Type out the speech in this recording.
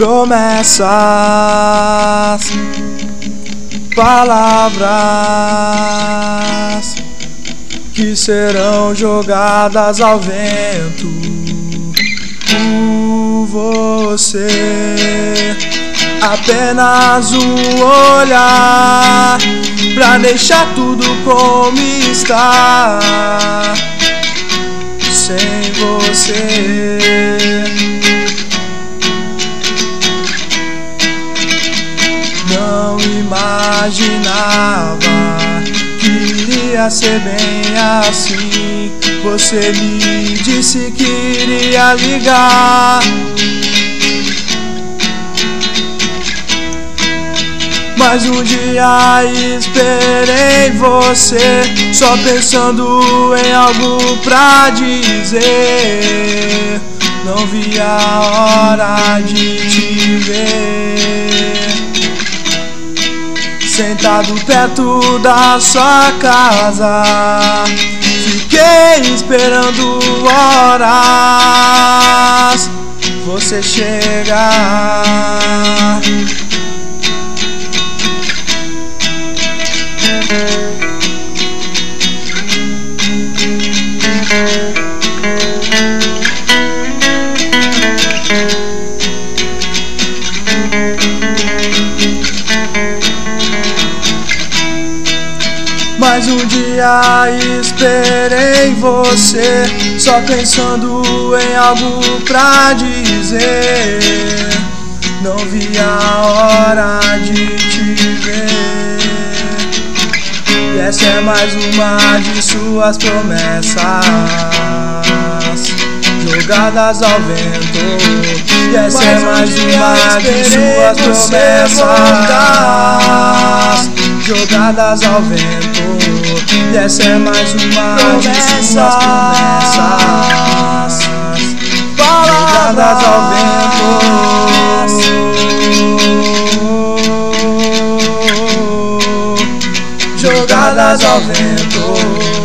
promessas, palavras que serão jogadas ao vento por você. Apenas um olhar pra deixar tudo como está. Sem você, não imaginava que iria ser bem assim. Você me disse que iria ligar, mas um dia esperei você, só pensando em algo pra dizer. Não vi a hora de te ver, sentado perto da sua casa. Fiquei esperando horas você chegar. Mas um dia esperei você, só pensando em algo pra dizer. Não vi a hora de te ver. E essa é mais uma de suas promessas jogadas ao vento. E essa é mais uma de suas promessas jogadas ao vento. E essa é mais uma de suas promessas jogadas ao vento. Jogadas ao vento.